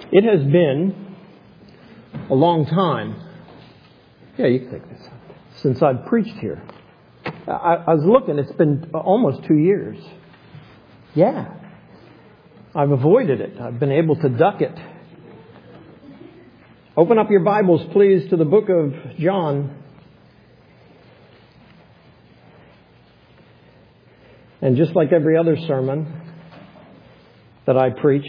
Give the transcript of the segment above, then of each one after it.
It has been a long time. Yeah, you can take this. Since I've preached here. I was looking, it's been almost 2 years. Yeah. I've avoided it. I've been able to duck it. Open up your Bibles, please, to the book of John. And just like every other sermon that I preach,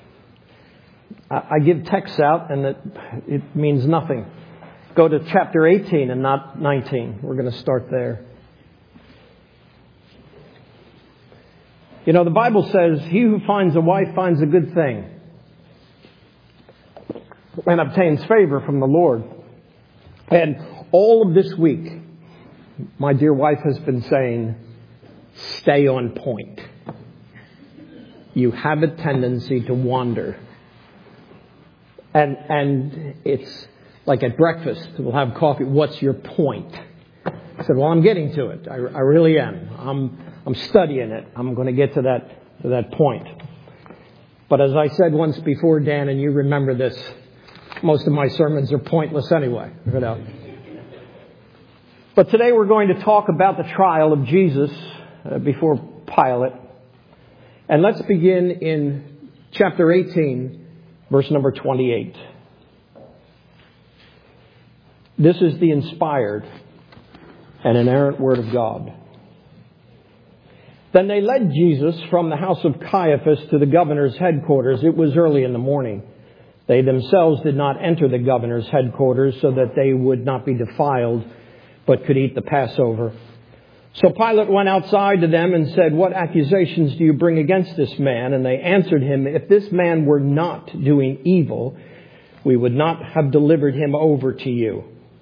I give texts out and it means nothing. Go to chapter 18 and not 19. We're going to start there. You know, the Bible says, he who finds a wife finds a good thing and obtains favor from the Lord. And all of this week, my dear wife has been saying, stay on point. You have a tendency to wander. And it's like at breakfast, we'll have coffee. What's your point? I said, well, I'm getting to it. I really am. I'm studying it. I'm going to get to that point. But as I said once before, Dan, and you remember this, most of my sermons are pointless anyway. You know. But today we're going to talk about the trial of Jesus before Pilate. And let's begin in chapter 18, verse number 28. This is the inspired and inerrant Word of God. Then they led Jesus from the house of Caiaphas to the governor's headquarters. It was early in the morning. They themselves did not enter the governor's headquarters so that they would not be defiled, but could eat the Passover. So Pilate went outside to them and said, what accusations do you bring against this man? And they answered him, if this man were not doing evil, we would not have delivered him over to you.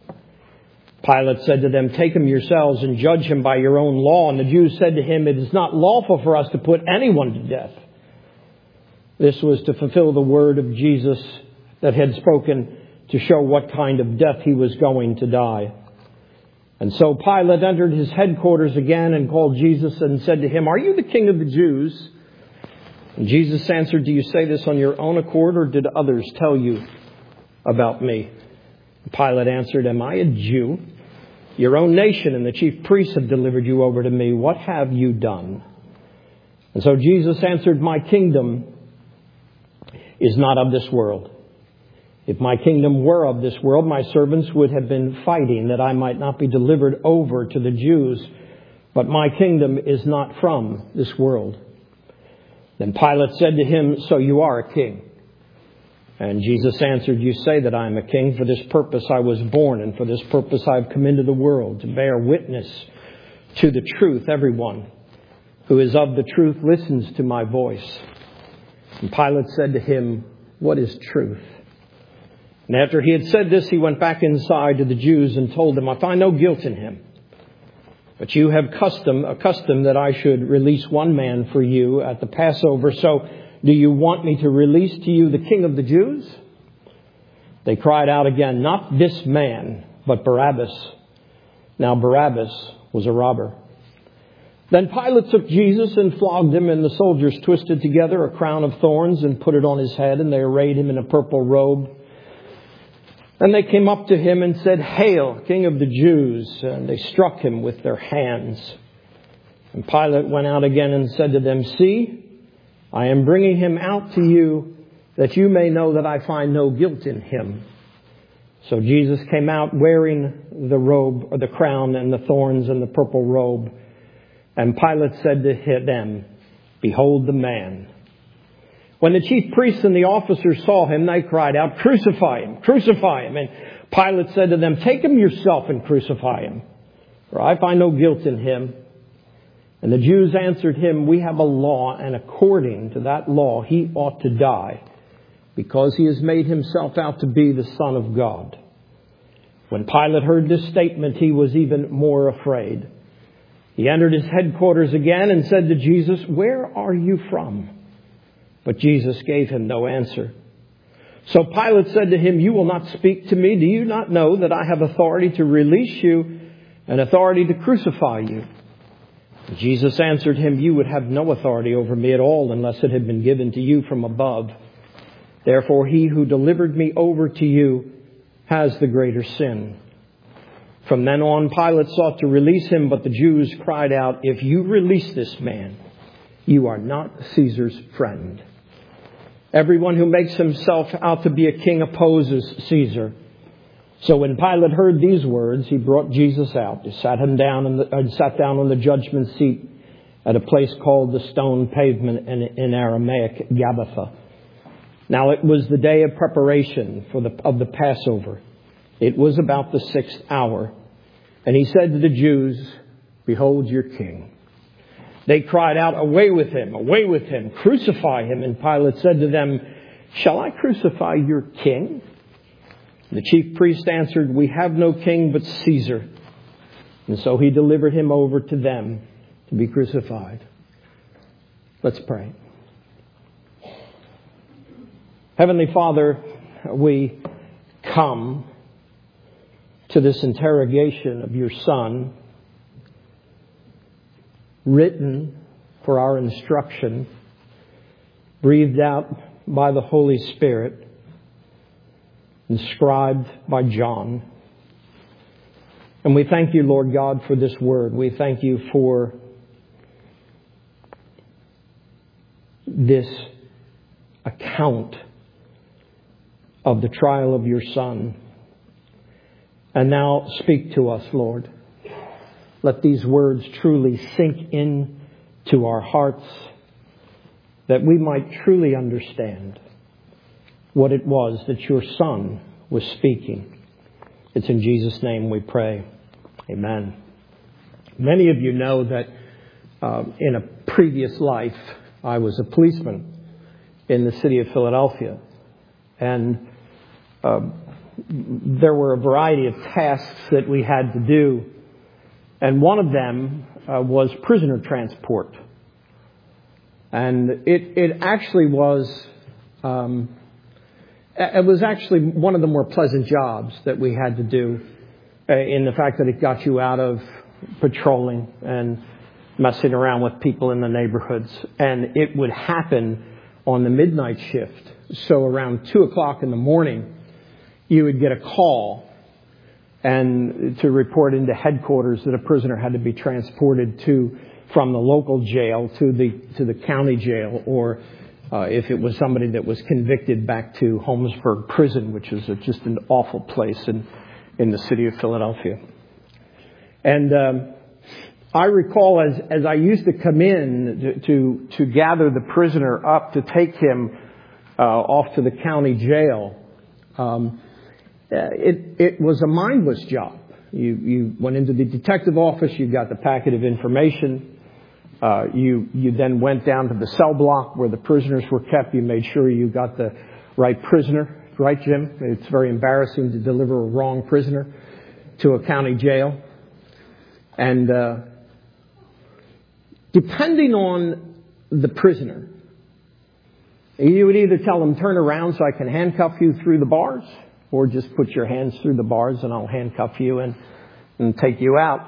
Pilate said to them, take him yourselves and judge him by your own law. And the Jews said to him, it is not lawful for us to put anyone to death. This was to fulfill the word of Jesus that had spoken to show what kind of death he was going to die. And so Pilate entered his headquarters again and called Jesus and said to him, are you the king of the Jews? And Jesus answered, do you say this on your own accord, or did others tell you about me? Pilate answered, am I a Jew? Your own nation and the chief priests have delivered you over to me. What have you done? And so Jesus answered, my kingdom is not of this world. If my kingdom were of this world, my servants would have been fighting that I might not be delivered over to the Jews. But my kingdom is not from this world. Then Pilate said to him, so you are a king. And Jesus answered, you say that I am a king. For this purpose I was born, and for this purpose I have come into the world, to bear witness to the truth. Everyone who is of the truth listens to my voice. And Pilate said to him, what is truth? And after he had said this, he went back inside to the Jews and told them, I find no guilt in him. But you have a custom that I should release one man for you at the Passover. So do you want me to release to you the king of the Jews? They cried out again, not this man, but Barabbas. Now Barabbas was a robber. Then Pilate took Jesus and flogged him, and the soldiers twisted together a crown of thorns and put it on his head, and they arrayed him in a purple robe. And they came up to him and said, hail, King of the Jews. And they struck him with their hands. And Pilate went out again and said to them, see, I am bringing him out to you that you may know that I find no guilt in him. So Jesus came out wearing the robe, or the crown and the thorns and the purple robe. And Pilate said to them, behold the man. When the chief priests and the officers saw him, they cried out, crucify him, crucify him. And Pilate said to them, take him yourself and crucify him, for I find no guilt in him. And the Jews answered him, we have a law, and according to that law he ought to die, because he has made himself out to be the Son of God. When Pilate heard this statement, he was even more afraid. He entered his headquarters again and said to Jesus, where are you from? But Jesus gave him no answer. So Pilate said to him, you will not speak to me. Do you not know that I have authority to release you and authority to crucify you? And Jesus answered him, you would have no authority over me at all unless it had been given to you from above. Therefore he who delivered me over to you has the greater sin." From then on, Pilate sought to release him, but the Jews cried out, "If you release this man, you are not Caesar's friend. Everyone who makes himself out to be a king opposes Caesar." So when Pilate heard these words, he brought Jesus out. He sat down on the judgment seat at a place called the Stone Pavement, in Aramaic, Gabbatha. Now it was the day of preparation of the Passover. It was about the 6th hour. And he said to the Jews, "Behold your king." They cried out, "Away with him! Away with him! Crucify him!" And Pilate said to them, "Shall I crucify your king?" The chief priest answered, "We have no king but Caesar." And so he delivered him over to them to be crucified. Let's pray. Heavenly Father, we come to this interrogation of your Son, written for our instruction, breathed out by the Holy Spirit, inscribed by John. And we thank you, Lord God, for this word. We thank you for this account of the trial of your Son. And now speak to us, Lord. Let these words truly sink in to our hearts, that we might truly understand what it was that your Son was speaking. It's in Jesus' name we pray. Amen. Many of you know that in a previous life, I was a policeman in the city of Philadelphia. And there were a variety of tasks that we had to do. And one of them was prisoner transport. And it actually was, it was actually one of the more pleasant jobs that we had to do, in the fact that it got you out of patrolling and messing around with people in the neighborhoods. And it would happen on the midnight shift. So around 2 o'clock in the morning, you would get a call and to report into headquarters that a prisoner had to be transported from the local jail to the county jail, or if it was somebody that was convicted, back to Holmesburg Prison, which is just an awful place in the city of Philadelphia. And I recall as I used to come in to gather the prisoner up to take him off to the county jail, it was a mindless job. You went into the detective office, you got the packet of information, you then went down to the cell block where the prisoners were kept. You made sure you got the right prisoner. Right, Jim? It's very embarrassing to deliver a wrong prisoner to a county jail. And depending on the prisoner, you would either tell them, "Turn around so I can handcuff you through the bars," or just put your hands through the bars and I'll handcuff you and take you out.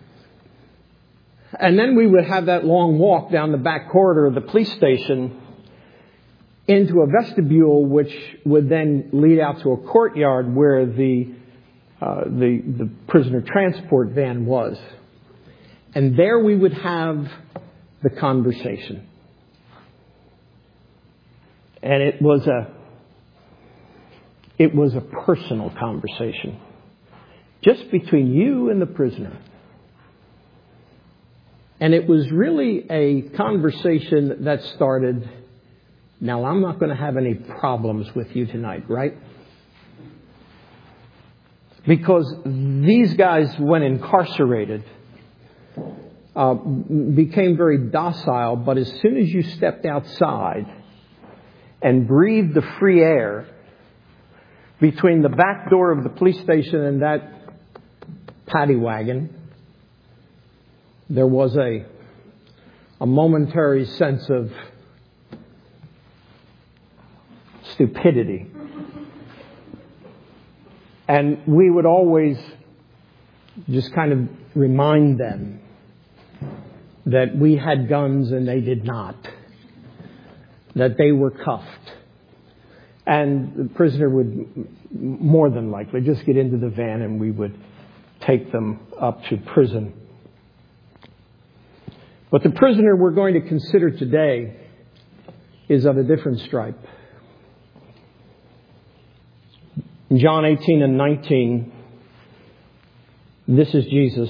And then we would have that long walk down the back corridor of the police station into a vestibule, which would then lead out to a courtyard where the prisoner transport van was. And there we would have the conversation. And it was a personal conversation, just between you and the prisoner. And it was really a conversation that started, "Now I'm not going to have any problems with you tonight, right?" Because these guys, when incarcerated, became very docile, but as soon as you stepped outside and breathed the free air between the back door of the police station and that paddy wagon, there was a momentary sense of stupidity. And we would always just kind of remind them that we had guns and they did not, that they were cuffed, And the prisoner would more than likely just get into the van and we would take them up to prison. But the prisoner we're going to consider today is of a different stripe. In John 18 and 19, this is Jesus.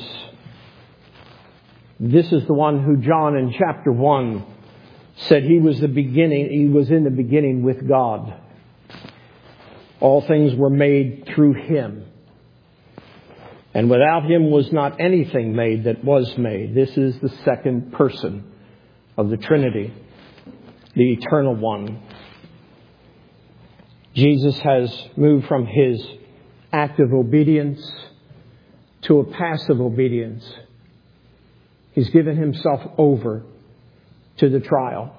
This is the one who John in chapter 1 said he was the beginning, he was in the beginning with God. All things were made through him. And without him was not anything made that was made. This is the second person of the Trinity, the Eternal One. Jesus has moved from his active obedience to a passive obedience. He's given himself over to the trial.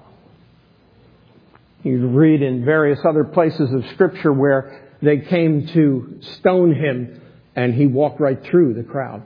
You read in various other places of Scripture where they came to stone him and he walked right through the crowd.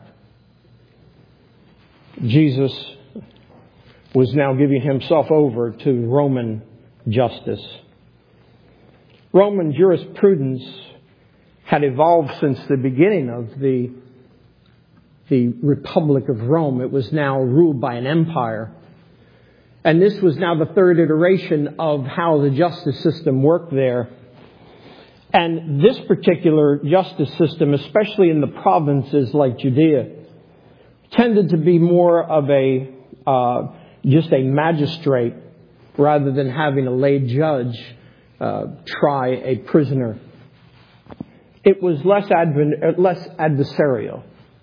Jesus was now giving himself over to Roman justice. Roman jurisprudence had evolved since the beginning of the Republic of Rome. It was now ruled by an empire. And this was now the third iteration of how the justice system worked there. And this particular justice system, especially in the provinces like Judea, tended to be more of just a magistrate rather than having a lay judge try a prisoner. It was less adversarial.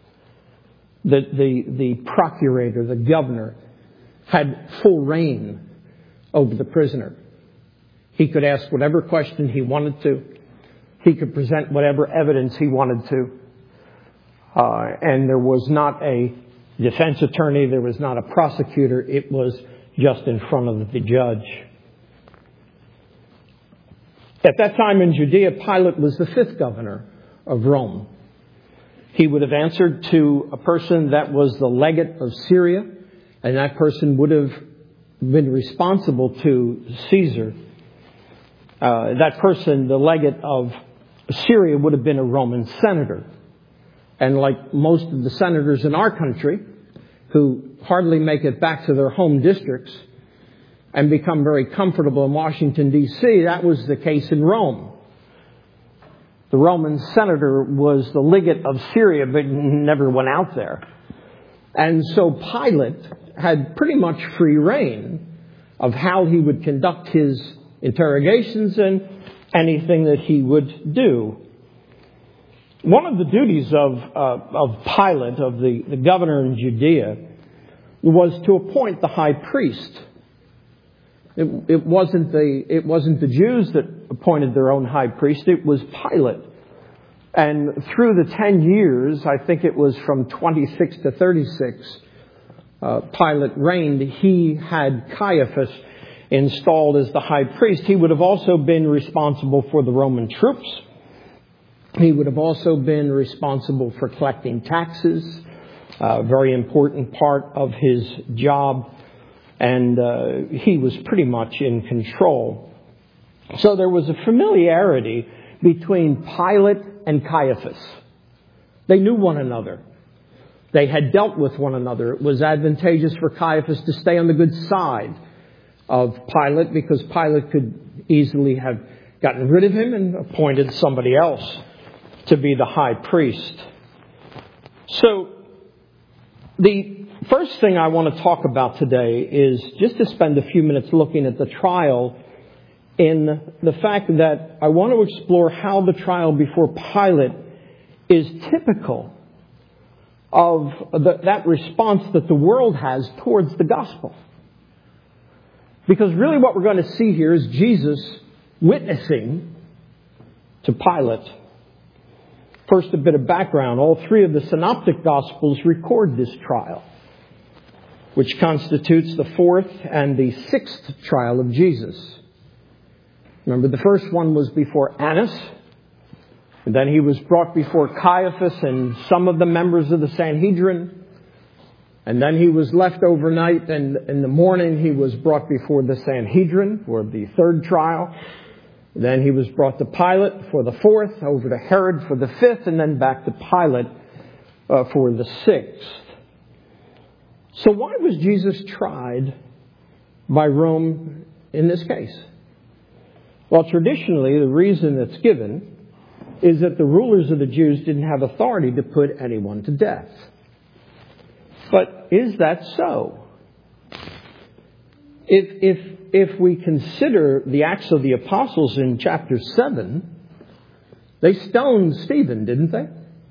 The procurator, the governor, had full reign over the prisoner. He could ask whatever question he wanted to. He could present whatever evidence he wanted to. And there was not a defense attorney. There was not a prosecutor. It was just in front of the judge. At that time in Judea, Pilate was the fifth governor of Rome. He would have answered to a person that was the legate of Syria, and that person would have been responsible to Caesar. That person, the legate of Syria, would have been a Roman senator. And like most of the senators in our country, who hardly make it back to their home districts and become very comfortable in Washington, D.C., that was the case in Rome. The Roman senator was the legate of Syria, but never went out there. And so Pilate had pretty much free reign of how he would conduct his interrogations and anything that he would do. One of the duties of Pilate, of the governor in Judea, was to appoint the high priest. It wasn't the Jews that appointed their own high priest. It was Pilate. And through the 10 years, I think it was from 26 to 36, Pilate reigned. He had Caiaphas installed as the high priest. He would have also been responsible for the Roman troops. He would have also been responsible for collecting taxes, a very important part of his job. And he was pretty much in control. So there was a familiarity between Pilate and Caiaphas. They knew one another. They had dealt with one another. It was advantageous for Caiaphas to stay on the good side of Pilate because Pilate could easily have gotten rid of him and appointed somebody else to be the high priest. So the first thing I want to talk about today is just to spend a few minutes looking at the trial in the fact that I want to explore how the trial before Pilate is typical of that response that the world has towards the gospel. Because really what we're going to see here is Jesus witnessing to Pilate. First, a bit of background. All three of the synoptic gospels record this trial, which constitutes the fourth and the sixth trial of Jesus. Remember, the first one was before Annas, and then he was brought before Caiaphas and some of the members of the Sanhedrin, and then he was left overnight, and in the morning he was brought before the Sanhedrin for the third trial. Then he was brought to Pilate for the 4th, over to Herod for the 5th, and then back to Pilate for the 6th. So why was Jesus tried by Rome in this case? Well, traditionally, the reason that's given is that the rulers of the Jews didn't have authority to put anyone to death. But is that so? If we consider the Acts of the Apostles in chapter 7, they stoned Stephen, didn't they?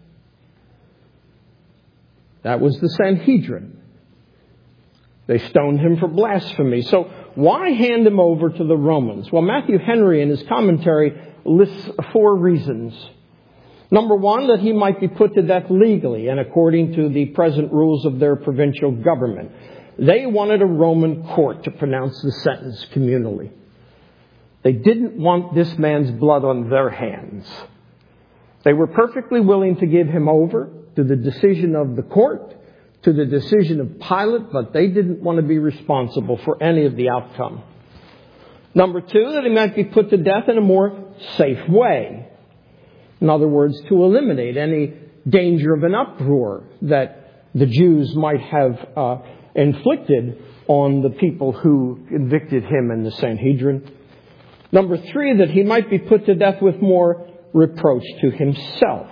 That was the Sanhedrin. They stoned him for blasphemy. So why hand him over to the Romans? Well, Matthew Henry in his commentary lists 4 reasons. Number 1, that he might be put to death legally and according to the present rules of their provincial government. They wanted a Roman court to pronounce the sentence communally. They didn't want this man's blood on their hands. They were perfectly willing to give him over to the decision of the court, to the decision of Pilate, but they didn't want to be responsible for any of the outcome. Number 2, that he might be put to death in a more safe way. In other words, to eliminate any danger of an uproar that the Jews might have inflicted on the people who convicted him in the Sanhedrin. Number 3, that he might be put to death with more reproach to himself.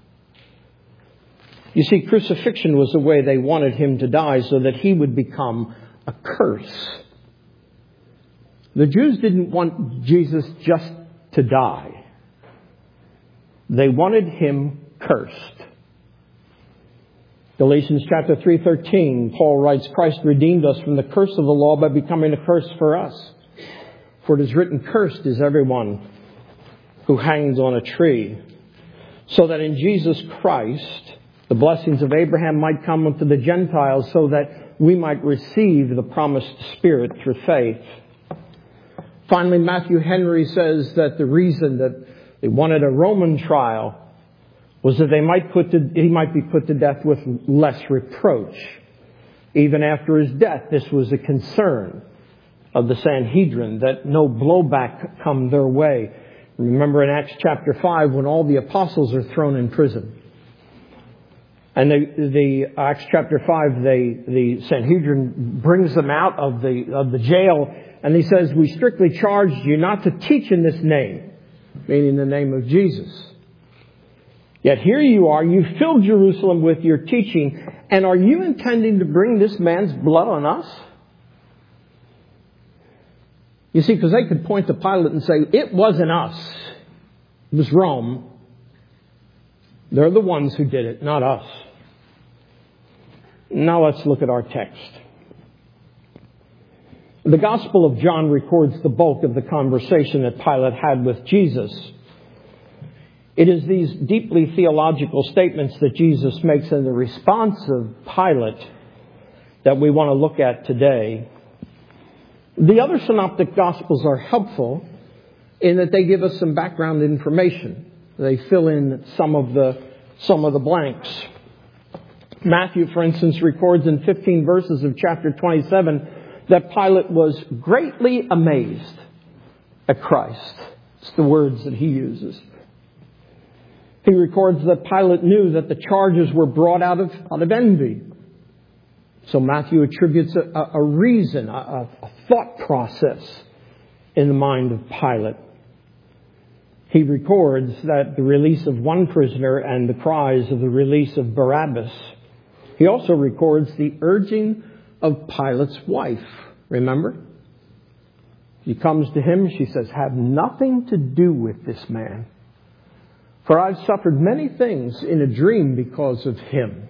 You see, crucifixion was the way they wanted him to die so that he would become a curse. The Jews didn't want Jesus just to die. They wanted him cursed. Galatians chapter 3:13, Paul writes, Christ redeemed us from the curse of the law by becoming a curse for us. For it is written, cursed is everyone who hangs on a tree. So that in Jesus Christ, the blessings of Abraham might come unto the Gentiles so that we might receive the promised Spirit through faith. Finally, Matthew Henry says that the reason that they wanted a Roman trial was that he might be put to death with less reproach. Even after his death, this was a concern of the Sanhedrin, that no blowback come their way. Remember in Acts chapter 5 when all the apostles are thrown in prison. And the Acts chapter 5, the Sanhedrin brings them out of the jail, and he says, we strictly charged you not to teach in this name, meaning the name of Jesus. Yet here you are, you filled Jerusalem with your teaching, and are you intending to bring this man's blood on us? You see, because they could point to Pilate and say, it wasn't us. It was Rome. They're the ones who did it, not us. Now let's look at our text. The Gospel of John records the bulk of the conversation that Pilate had with Jesus. It is these deeply theological statements that Jesus makes in the response of Pilate that we want to look at today. The other synoptic Gospels are helpful in that they give us some background information. They fill in some of the blanks. Matthew, for instance, records in 15 verses of chapter 27 that Pilate was greatly amazed at Christ. It's the words that he uses. He records that Pilate knew that the charges were brought out of envy. So Matthew attributes a reason, a thought process in the mind of Pilate. He records that the release of one prisoner and the cries of the release of Barabbas. He also records the urging of Pilate's wife. Remember? She comes to him, she says, have nothing to do with this man. For I've suffered many things in a dream because of him.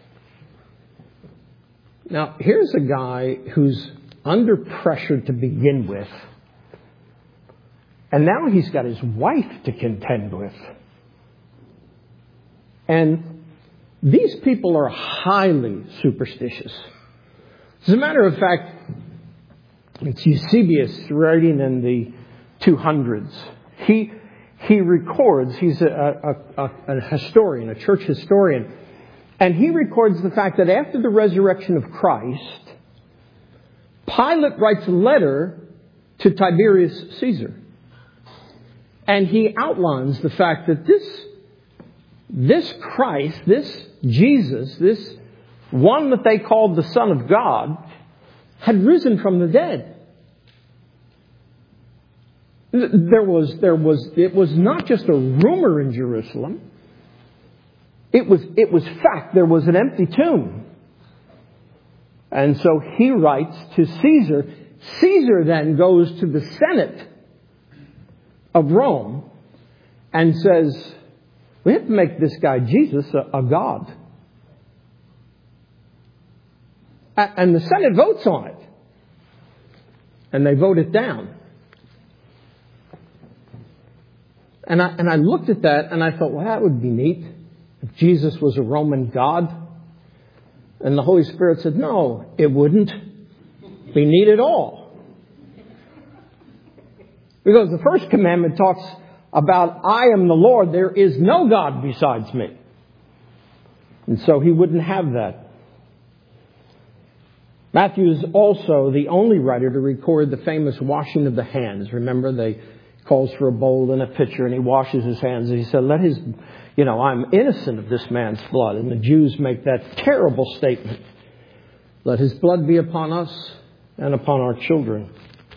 Now, here's a guy who's under pressure to begin with. And now he's got his wife to contend with. And these people are highly superstitious. As a matter of fact, it's Eusebius writing in the 200s. He records, he's a historian, a church historian, and he records the fact that after the resurrection of Christ, Pilate writes a letter to Tiberius Caesar. And he outlines the fact that this Christ, this Jesus, this one that they called the Son of God, had risen from the dead. It was not just a rumor in Jerusalem. It was fact. There was an empty tomb. And so he writes to Caesar. Caesar then goes to the Senate of Rome and says, we have to make this guy Jesus a god. And the Senate votes on it. And they vote it down. And I looked at that and I thought, well, that would be neat if Jesus was a Roman god. And the Holy Spirit said, no, it wouldn't be neat at all. Because the first commandment talks about, I am the Lord, there is no God besides me. And so he wouldn't have that. Matthew is also the only writer to record the famous washing of the hands. Remember, they calls for a bowl and a pitcher and he washes his hands. And he said, I'm innocent of this man's blood. And the Jews make that terrible statement. Let his blood be upon us and upon our children.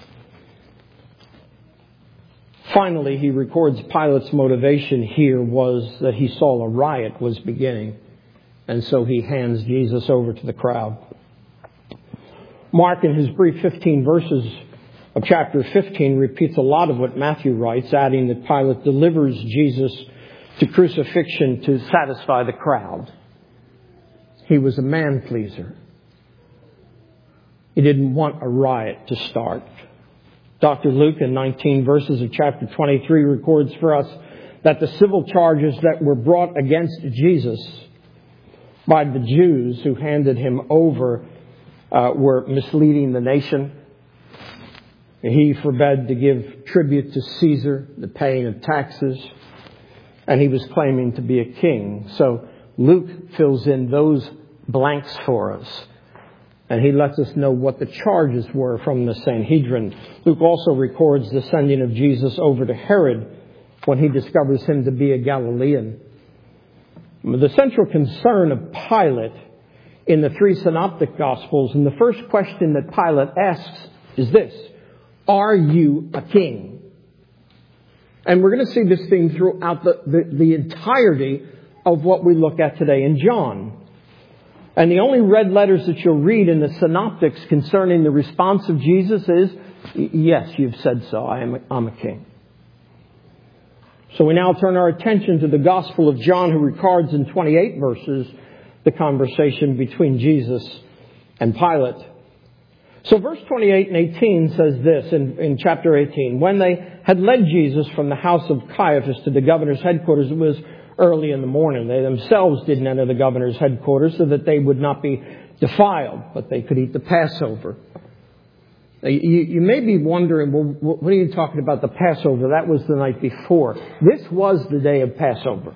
Finally, he records Pilate's motivation here was that he saw a riot was beginning. And so he hands Jesus over to the crowd. Mark, in his brief 15 verses of chapter 15, repeats a lot of what Matthew writes, adding that Pilate delivers Jesus to crucifixion to satisfy the crowd. He was a man-pleaser. He didn't want a riot to start. Dr. Luke, in 19 verses of chapter 23, records for us that the civil charges that were brought against Jesus by the Jews who handed him over were misleading the nation. He forbade to give tribute to Caesar, the paying of taxes, and he was claiming to be a king. So Luke fills in those blanks for us. And he lets us know what the charges were from the Sanhedrin. Luke also records the sending of Jesus over to Herod when he discovers him to be a Galilean. The central concern of Pilate in the three synoptic Gospels, and the first question that Pilate asks is this: are you a king? And we're going to see this theme throughout the entirety of what we look at today in John. And the only red letters that you'll read in the synoptics concerning the response of Jesus is, yes, you've said so. I'm a king. So we now turn our attention to the Gospel of John, who records in 28 verses the conversation between Jesus and Pilate. So verse 28 and 18 says this in chapter 18. When they had led Jesus from the house of Caiaphas to the governor's headquarters, it was early in the morning. They themselves didn't enter the governor's headquarters so that they would not be defiled, but they could eat the Passover. You may be wondering, well, what are you talking about the Passover? That was the night before. This was the day of Passover.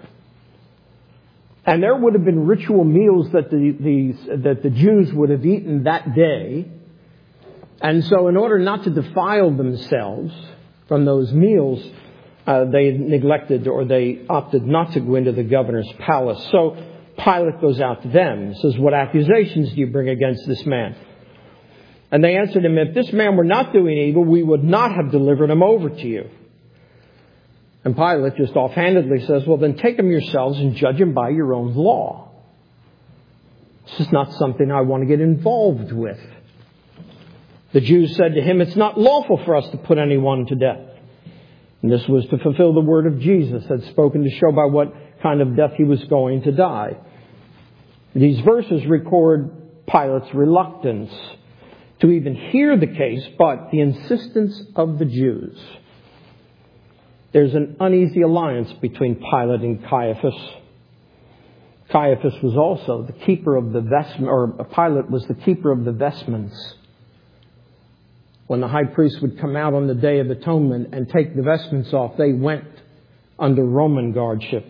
And there would have been ritual meals that the Jews would have eaten that day. And so in order not to defile themselves from those meals, they neglected or they opted not to go into the governor's palace. So Pilate goes out to them and says, what accusations do you bring against this man? And they answered him, if this man were not doing evil, we would not have delivered him over to you. And Pilate just offhandedly says, well, then take him yourselves and judge him by your own law. This is not something I want to get involved with. The Jews said to him, it's not lawful for us to put anyone to death. And this was to fulfill the word of Jesus had spoken to show by what kind of death he was going to die. These verses record Pilate's reluctance to even hear the case, but the insistence of the Jews. There's an uneasy alliance between Pilate and Caiaphas. Caiaphas was also the keeper of the vestments, or Pilate was the keeper of the vestments. When the high priest would come out on the Day of Atonement and take the vestments off, they went under Roman guardship.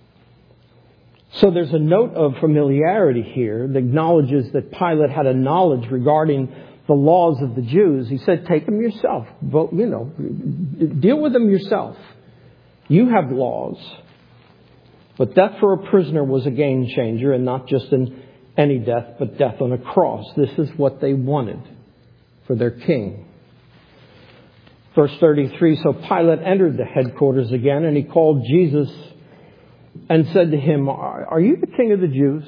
So there's a note of familiarity here that acknowledges that Pilate had a knowledge regarding the laws of the Jews. He said, take them yourself. Deal with them yourself. You have laws. But death for a prisoner was a game changer, and not just any death, but death on a cross. This is what they wanted for their king. Verse 33, so Pilate entered the headquarters again, and he called Jesus and said to him, are you the king of the Jews?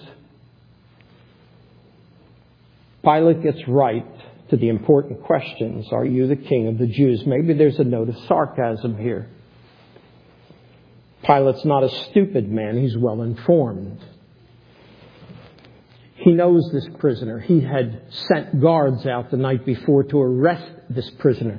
Pilate gets right to the important questions. Are you the king of the Jews? Maybe there's a note of sarcasm here. Pilate's not a stupid man. He's well informed. He knows this prisoner. He had sent guards out the night before to arrest this prisoner.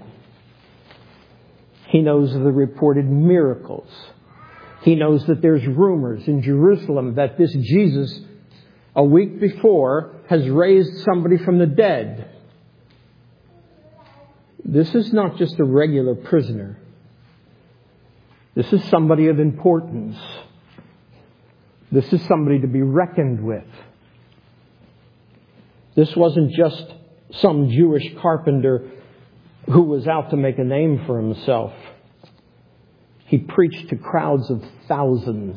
He knows of the reported miracles. He knows that there's rumors in Jerusalem that this Jesus, a week before, has raised somebody from the dead. This is not just a regular prisoner. This is somebody of importance. This is somebody to be reckoned with. This wasn't just some Jewish carpenter who was out to make a name for himself. He preached to crowds of thousands.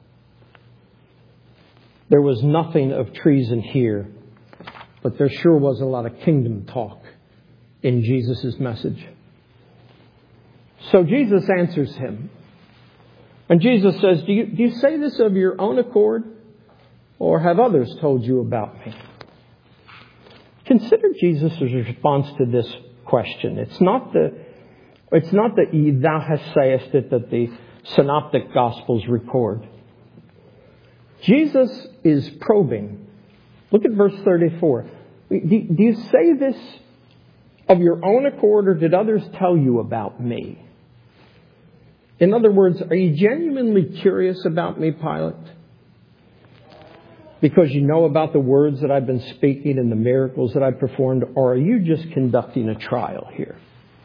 There was nothing of treason here, but there sure was a lot of kingdom talk in Jesus' message. So Jesus answers him. And Jesus says, do you say this of your own accord, or have others told you about me? Consider Jesus' response to this question. It's not the thou hast sayest it that the synoptic gospels record. Jesus is probing. Look at verse 34. Do you say this of your own accord, or did others tell you about me? In other words, are you genuinely curious about me, Pilate? Because you know about the words that I've been speaking and the miracles that I've performed, or are you just conducting a trial here?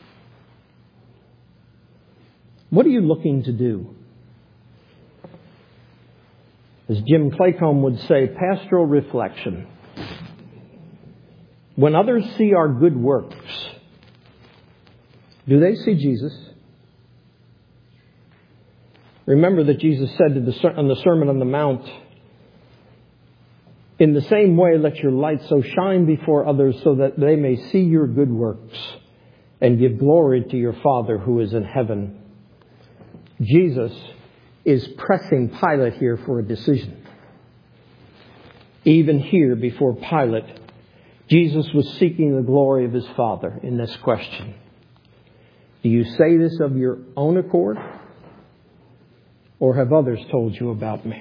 What are you looking to do? As Jim Claycomb would say, pastoral reflection. When others see our good works, do they see Jesus? Remember that Jesus said on the Sermon on the Mount, in the same way, let your light so shine before others so that they may see your good works and give glory to your Father who is in heaven. Jesus is pressing Pilate here for a decision. Even here before Pilate, Jesus was seeking the glory of his Father in this question. Do you say this of your own accord? Or have others told you about me?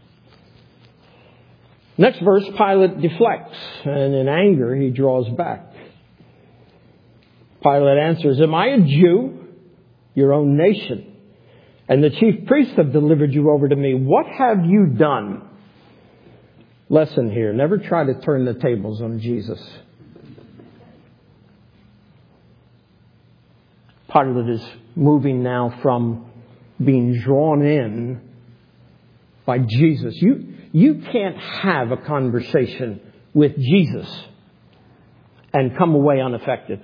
Next verse, Pilate deflects, and in anger he draws back. Pilate answers, am I a Jew, your own nation? And the chief priests have delivered you over to me. What have you done? Lesson here, never try to turn the tables on Jesus. Pilate is moving now from being drawn in by Jesus. You can't have a conversation with Jesus and come away unaffected.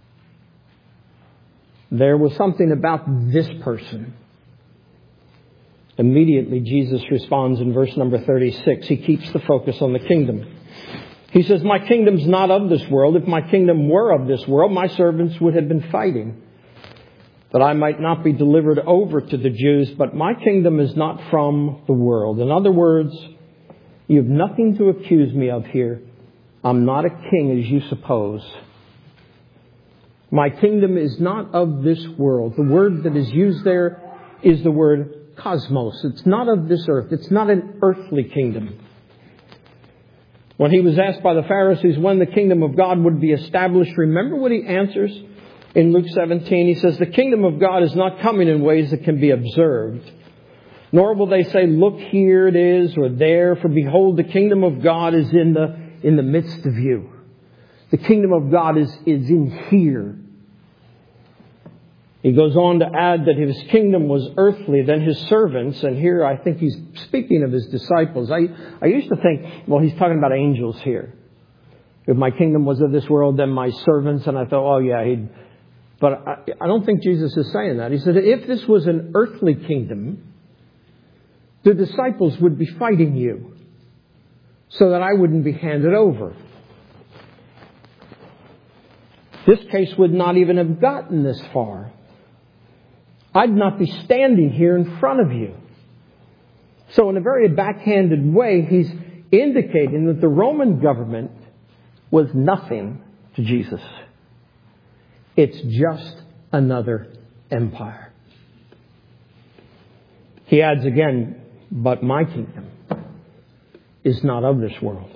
There was something about this person. Immediately, Jesus responds in verse number 36. He keeps the focus on the kingdom. He says, my kingdom's not of this world. If my kingdom were of this world, my servants would have been fighting, that I might not be delivered over to the Jews, but my kingdom is not from the world. In other words, you have nothing to accuse me of here. I'm not a king as you suppose. My kingdom is not of this world. The word that is used there is the word cosmos. It's not of this earth. It's not an earthly kingdom. When he was asked by the Pharisees when the kingdom of God would be established, remember what he answers? In Luke 17, he says, the kingdom of God is not coming in ways that can be observed. Nor will they say, look, here it is, or there, for behold, the kingdom of God is in the midst of you. The kingdom of God is in here. He goes on to add that his kingdom was earthly, then his servants, and here I think he's speaking of his disciples. I used to think, well, he's talking about angels here. If my kingdom was of this world, then my servants, and I thought, oh yeah, But I don't think Jesus is saying that. He said, if this was an earthly kingdom, the disciples would be fighting you so that I wouldn't be handed over. This case would not even have gotten this far. I'd not be standing here in front of you. So in a very backhanded way, he's indicating that the Roman government was nothing to Jesus. It's just another empire. He adds again, but my kingdom is not of this world.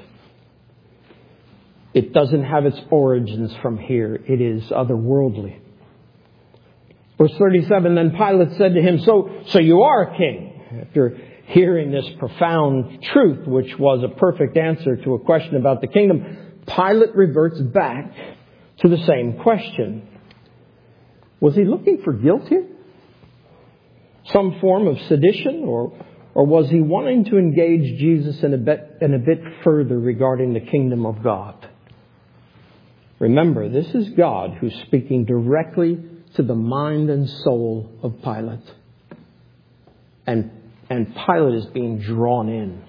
It doesn't have its origins from here. It is otherworldly. Verse 37, then Pilate said to him, So you are a king. After hearing this profound truth, which was a perfect answer to a question about the kingdom, Pilate reverts back to the same question. Was he looking for guilt here? Some form of sedition? Or was he wanting to engage Jesus in a bit further regarding the kingdom of God? Remember, this is God who's speaking directly to the mind and soul of Pilate. And Pilate is being drawn in.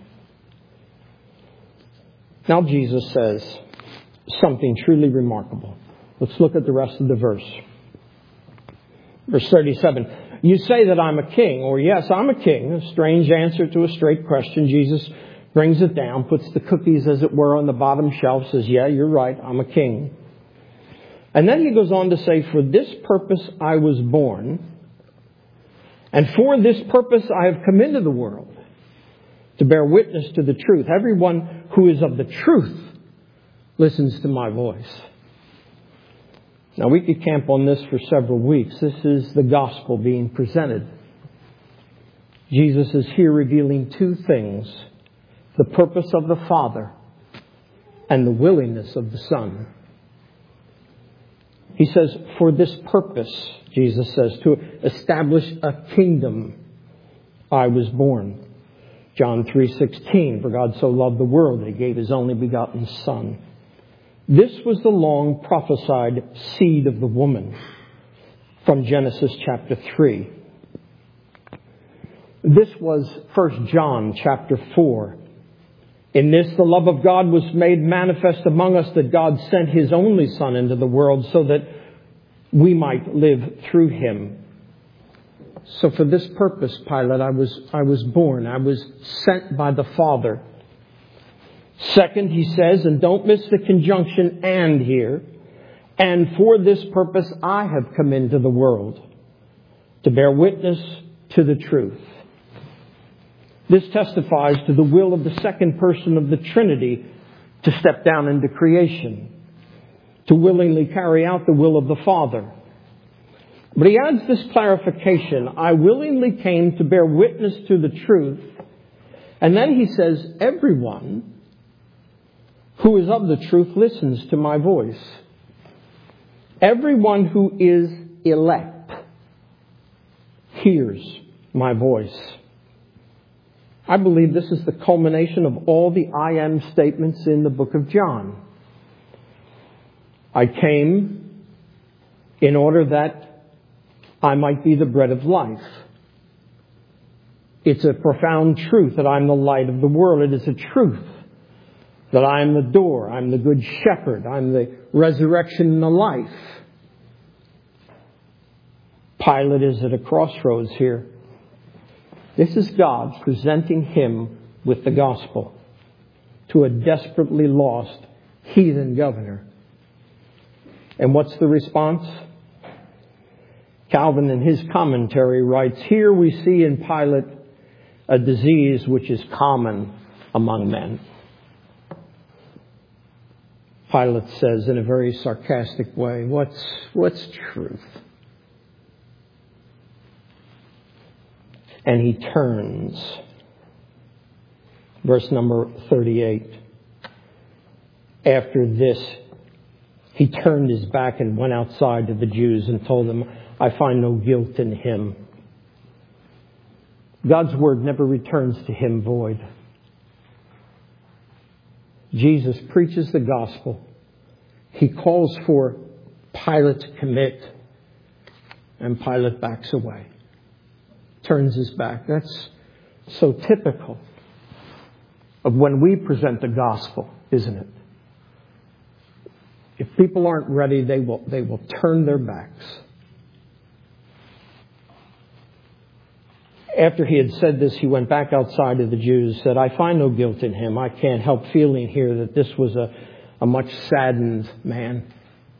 Now Jesus says something truly remarkable. Let's look at the rest of the verse. Verse 37. You say that I'm a king, or yes, I'm a king. A strange answer to a straight question. Jesus brings it down, puts the cookies, as it were, on the bottom shelf, says, yeah, you're right, I'm a king. And then he goes on to say, for this purpose I was born, and for this purpose I have come into the world, to bear witness to the truth. Everyone who is of the truth listens to my voice. Now, we could camp on this for several weeks. This is the gospel being presented. Jesus is here revealing two things: the purpose of the Father and the willingness of the Son. He says, for this purpose, Jesus says, to establish a kingdom, I was born. John 3:16, for God so loved the world that He gave His only begotten Son. This was the long prophesied seed of the woman from Genesis chapter 3. This was 1 John chapter 4. In this, the love of God was made manifest among us, that God sent His only Son into the world so that we might live through Him. So for this purpose, Pilate, I was born. I was sent by the Father. Second, he says, and don't miss the conjunction "and" here, and for this purpose I have come into the world, to bear witness to the truth. This testifies to the will of the second person of the Trinity to step down into creation, to willingly carry out the will of the Father. But he adds this clarification: I willingly came to bear witness to the truth. And then he says, everyone who is of the truth listens to my voice. Everyone who is elect hears my voice. I believe this is the culmination of all the I am statements in the book of John. I came in order that I might be the bread of life. It's a profound truth that I'm the light of the world. It is a truth that I am the door. I'm the good shepherd. I'm the resurrection and the life. Pilate is at a crossroads here. This is God presenting him with the gospel to a desperately lost heathen governor. And what's the response? Calvin, in his commentary, writes, here we see in Pilate a disease which is common among men. Pilate says in a very sarcastic way, what's truth? And he turns. Verse number 38. After this, he turned his back and went outside to the Jews and told them, I find no guilt in him. God's word never returns to him void. Jesus preaches the gospel. He calls for Pilate to commit And Pilate backs away. Turns his back. That's so typical of when we present the gospel, isn't it? If people aren't ready, they will turn their backs. After he had said this, he went back outside to the Jews, said, I find no guilt in him. I can't help feeling here that this was a much saddened man.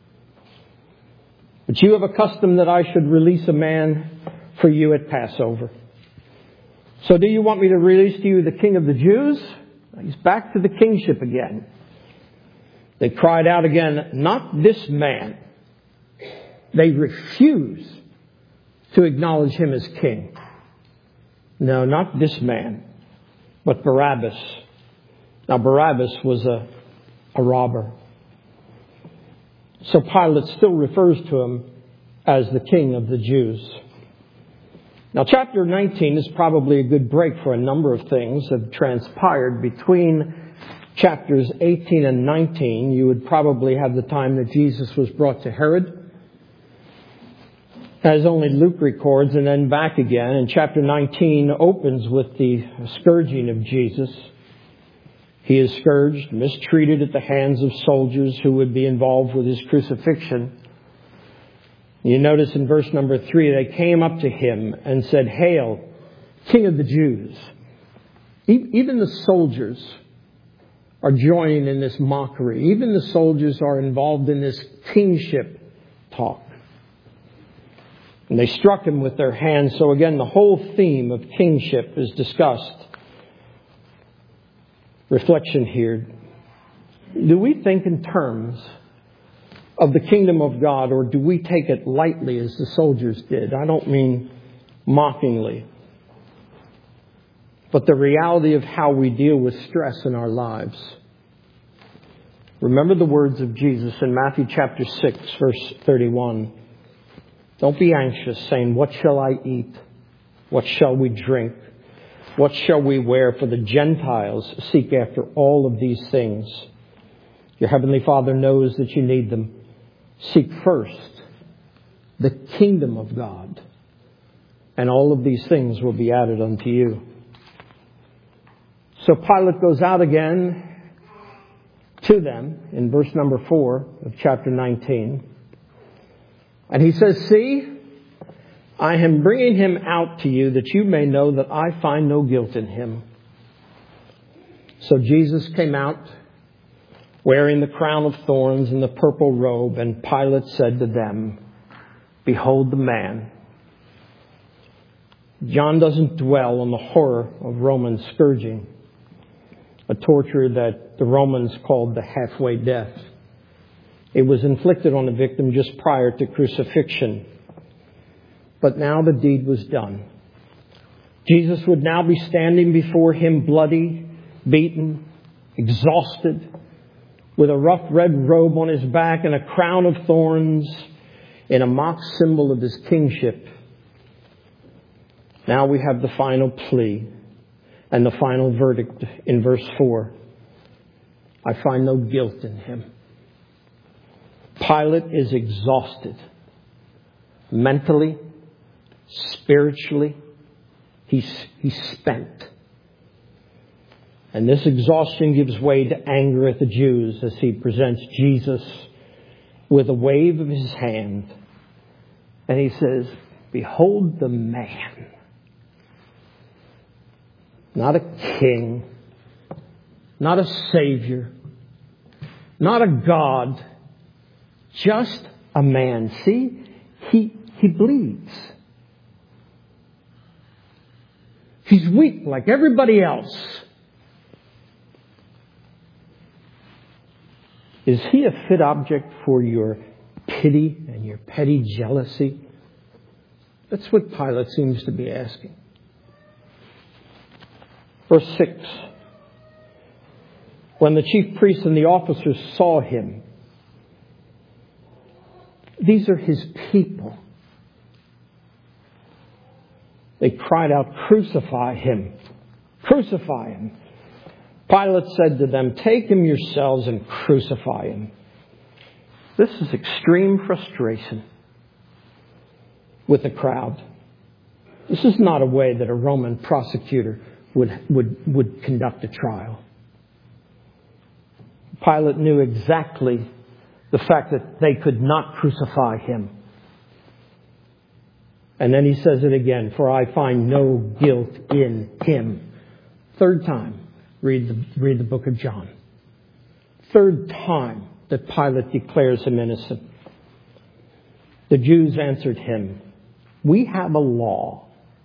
But you have a custom that I should release a man for you at Passover. So do you want me to release to you the king of the Jews? He's back to the kingship again. They cried out again, not this man. They refuse to acknowledge him as king. No, not this man, but Barabbas. Now Barabbas was a robber. So Pilate still refers to him as the king of the Jews. Now chapter 19 is probably a good break for a number of things that have transpired between chapters 18 and 19. You would probably have the time that Jesus was brought to Herod, as only Luke records, and then back again. And chapter 19 opens with the scourging of Jesus. He is scourged, mistreated at the hands of soldiers who would be involved with his crucifixion. You notice in verse number 3, they came up to him and said, Hail, King of the Jews. Even the soldiers are joining in this mockery. Even the soldiers are involved in this kingship talk. And they struck him with their hands. So again, the whole theme of kingship is discussed. Reflection here. Do we think in terms of the kingdom of God, or do we take it lightly as the soldiers did? I don't mean mockingly, but the reality of how we deal with stress in our lives. Remember the words of Jesus in Matthew chapter 6, verse 31. Don't be anxious, saying, what shall I eat? What shall we drink? What shall we wear? For the Gentiles seek after all of these things. Your heavenly Father knows that you need them. Seek first the kingdom of God, and all of these things will be added unto you. So Pilate goes out again to them in verse number 4 of chapter 19. And he says, See, I am bringing him out to you that you may know that I find no guilt in him. So Jesus came out wearing the crown of thorns and the purple robe, and Pilate said to them, Behold the man. John doesn't dwell on the horror of Roman scourging, a torture that the Romans called the halfway death. It was inflicted on the victim just prior to crucifixion. But now the deed was done. Jesus would now be standing before him bloody, beaten, exhausted, with a rough red robe on his back and a crown of thorns in a mock symbol of his kingship. Now we have the final plea and the final verdict in verse 4. I find no guilt in him. Pilate is exhausted. Mentally, spiritually, he's spent. And this exhaustion gives way to anger at the Jews as he presents Jesus with a wave of his hand. And he says, Behold the man. Not a king, not a savior, not a God, just a man. See, he bleeds. He's weak like everybody else. Is he a fit object for your pity and your petty jealousy? That's what Pilate seems to be asking. Verse 6. When the chief priests and the officers saw him, these are his people. They cried out, Crucify him! Crucify him! Pilate said to them, Take him yourselves and crucify him. This is extreme frustration. with the crowd. This is not a way that a Roman prosecutor would conduct a trial. Pilate knew exactly the fact that they could not crucify him. And then he says it again, for I find no guilt in him. Third time, read the book of John. Third time that Pilate declares him innocent. The Jews answered him, we have a law.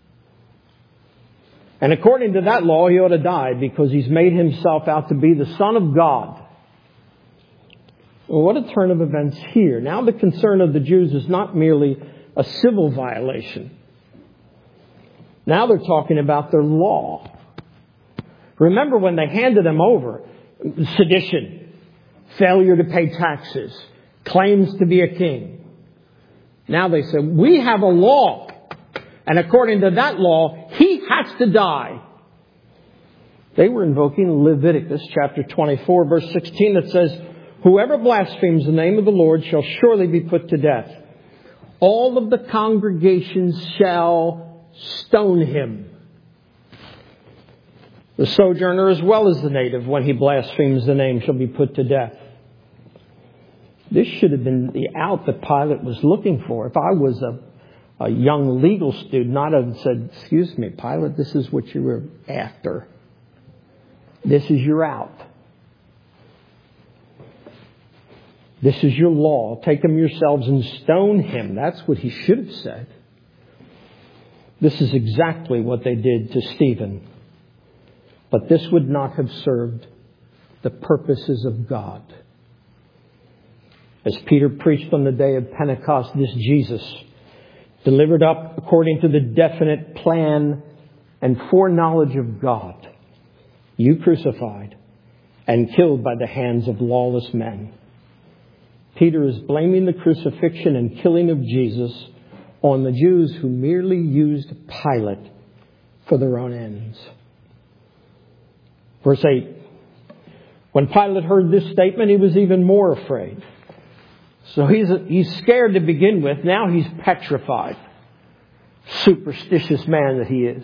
And according to that law, he ought to die because he's made himself out to be the Son of God. Well, what a turn of events here. Now the concern of the Jews is not merely a civil violation. Now they're talking about their law. Remember when they handed him over, sedition, failure to pay taxes, claims to be a king. Now they said, we have a law. And according to that law, he has to die. They were invoking Leviticus chapter 24, verse 16 that says, whoever blasphemes the name of the Lord shall surely be put to death. All of the congregations shall stone him. The sojourner as well as the native, when he blasphemes the name, shall be put to death. This should have been the out that Pilate was looking for. If I was a young legal student, I'd have said, excuse me, Pilate, this is what you were after. This is your out. This is your law. Take him yourselves and stone him. That's what he should have said. This is exactly what they did to Stephen. But this would not have served the purposes of God. As Peter preached on the day of Pentecost, this Jesus, delivered up according to the definite plan and foreknowledge of God, you crucified and killed by the hands of lawless men. Peter is blaming the crucifixion and killing of Jesus on the Jews who merely used Pilate for their own ends. Verse 8. When Pilate heard this statement, he was even more afraid. So he's scared to begin with. Now he's petrified. Superstitious man that he is.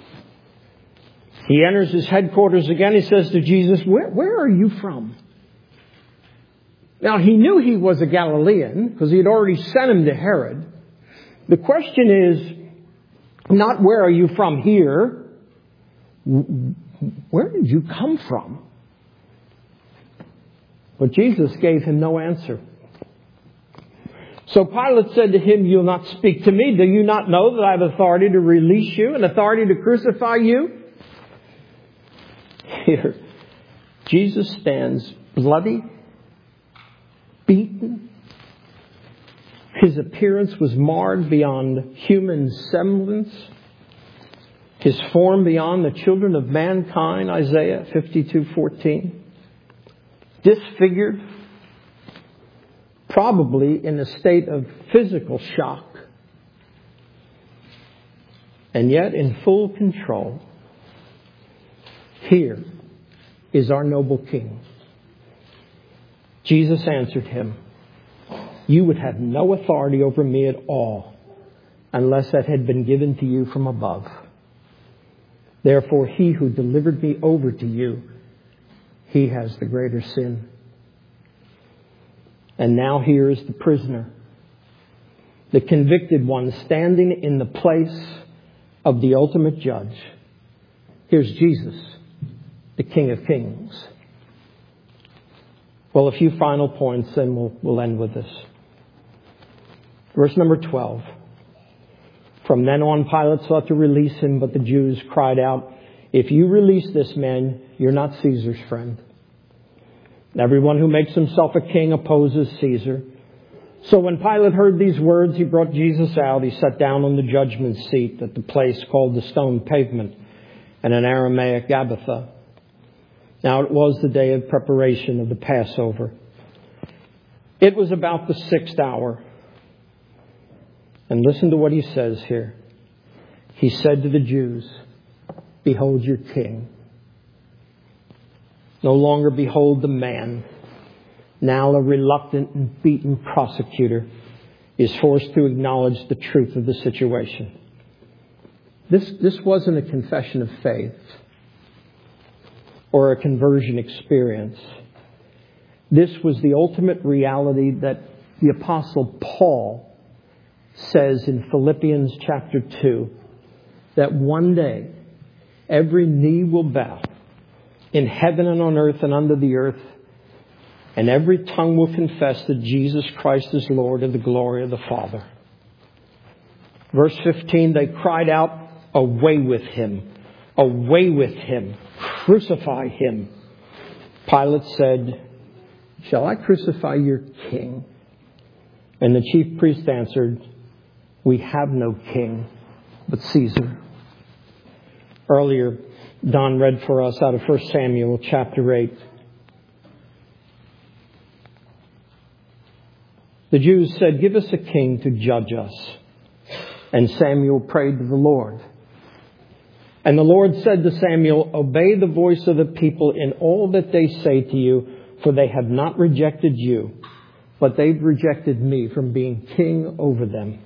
He enters his headquarters again. He says to Jesus, where are you from? Now he knew he was a Galilean because he had already sent him to Herod. The question is not where are you from here? Where did you come from? But Jesus gave him no answer. So Pilate said to him, you'll not speak to me. Do you not know that I have authority to release you and authority to crucify you? Here, Jesus stands bloody, beaten. His appearance was marred beyond human semblance. His form beyond the children of mankind, Isaiah 52:14. Disfigured. Probably in a state of physical shock. And yet in full control. Here is our noble King. Jesus answered him, you would have no authority over me at all unless that had been given to you from above. Therefore, he who delivered me over to you, he has the greater sin. And now here is the prisoner, the convicted one, standing in the place of the ultimate judge. Here's Jesus, the King of Kings. Well, a few final points, then we'll end with this. Verse number 12. From then on, Pilate sought to release him, but the Jews cried out, if you release this man, you're not Caesar's friend. Everyone who makes himself a king opposes Caesar. So when Pilate heard these words, he brought Jesus out. He sat down on the judgment seat at the place called the Stone Pavement, and in Aramaic Gabbatha. Now it was the day of preparation of the Passover. It was about the 6th hour. And listen to what he says here. He said to the Jews, behold your king. No longer behold the man, now a reluctant and beaten prosecutor. is forced to acknowledge the truth of the situation. This wasn't a confession of faith or a conversion experience. This was the ultimate reality that the Apostle Paul says in Philippians chapter 2, that one day every knee will bow in heaven and on earth and under the earth, and every tongue will confess that Jesus Christ is Lord, to the glory of the Father. Verse 15, they cried out, "Away with him! Away with him! Crucify him!" Pilate said, "Shall I crucify your king?" And the chief priest answered, "We have no king but Caesar." Earlier, Don read for us out of 1 Samuel chapter 8. The Jews said, "Give us a king to judge us." And Samuel prayed to the Lord. And the Lord said to Samuel, "Obey the voice of the people in all that they say to you, for they have not rejected you, but they've rejected me from being king over them."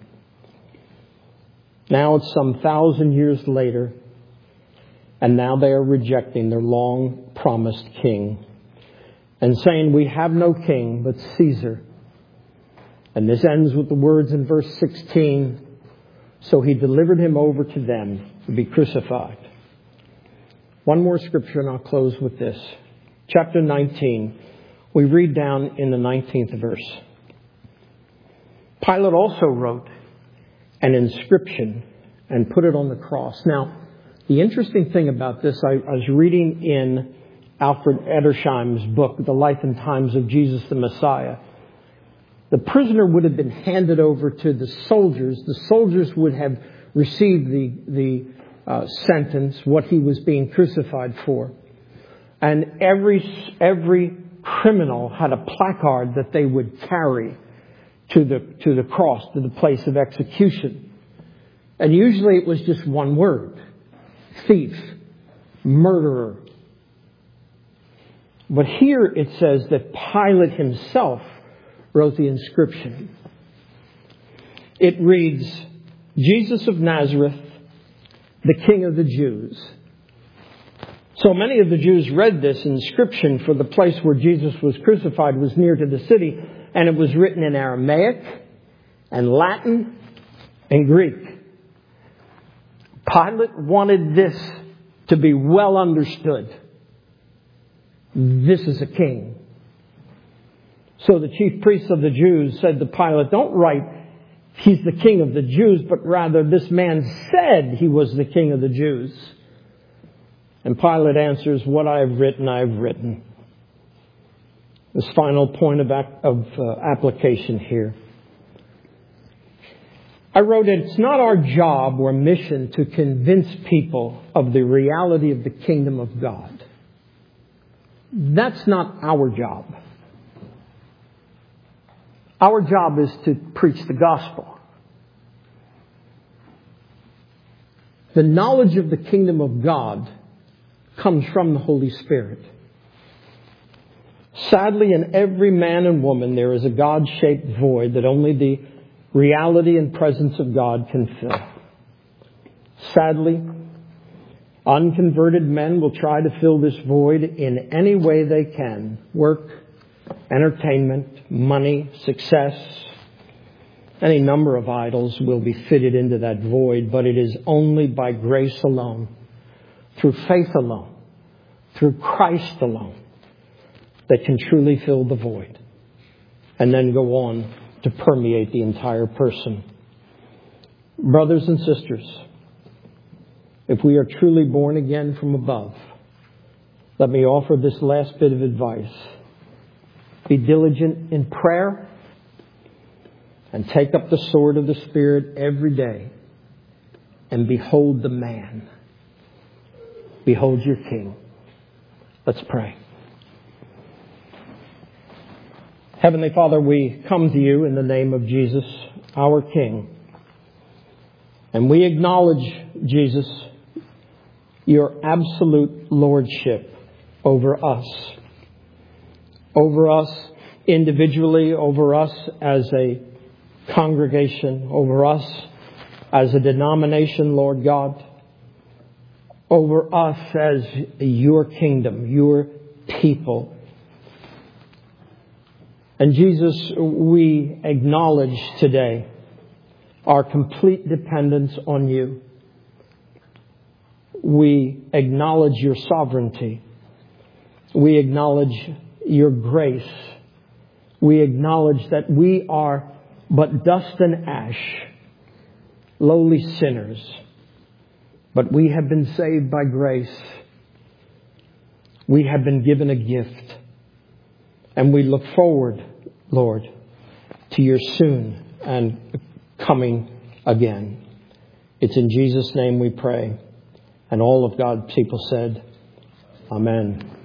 Now it's some 1,000 years later, and now they are rejecting their long-promised king and saying, "We have no king but Caesar." And this ends with the words in verse 16, "So he delivered him over to them to be crucified." One more scripture and I'll close with this. Chapter 19, we read down in the 19th verse. Pilate also wrote an inscription and put it on the cross. Now, the interesting thing about this, I was reading in Alfred Edersheim's book, The Life and Times of Jesus the Messiah. The prisoner would have been handed over to the soldiers. The soldiers would have received the sentence, what he was being crucified for. And every criminal had a placard that they would carry to the cross, to the place of execution. And usually it was just one word: thief, murderer. But here it says that Pilate himself wrote the inscription. It reads, "Jesus of Nazareth, the King of the Jews." So many of the Jews read this inscription, for the place where Jesus was crucified was near to the city, and it was written in Aramaic and Latin and Greek. Pilate wanted this to be well understood. This is a king. So the chief priests of the Jews said to Pilate, "Don't write, 'He's the King of the Jews,' but rather, 'This man said he was the King of the Jews.'" And Pilate answers, "What I have written, I have written." This final point of application here. I wrote, it's not our job or mission to convince people of the reality of the kingdom of God. That's not our job. Our job is to preach the gospel. The knowledge of the kingdom of God comes from the Holy Spirit. Sadly, in every man and woman, there is a God-shaped void that only the reality and presence of God can fill. Sadly, unconverted men will try to fill this void in any way they can. Work, entertainment, money, success. Any number of idols will be fitted into that void, but it is only by grace alone, through faith alone, through Christ alone, that can truly fill the void and then go on to permeate the entire person. Brothers and sisters, if we are truly born again from above, let me offer this last bit of advice. Be diligent in prayer and take up the sword of the Spirit every day and behold the man. Behold your King. Let's pray. Heavenly Father, we come to you in the name of Jesus, our King. And we acknowledge, Jesus, your absolute lordship over us. Over us individually, over us as a congregation, over us as a denomination, Lord God, over us as your kingdom, your people. And Jesus, we acknowledge today our complete dependence on you. We acknowledge your sovereignty. We acknowledge your grace. We acknowledge that we are but dust and ash, lowly sinners. But we have been saved by grace. We have been given a gift. And we look forward, Lord, to your soon and coming again. It's in Jesus' name we pray. And all of God's people said, Amen.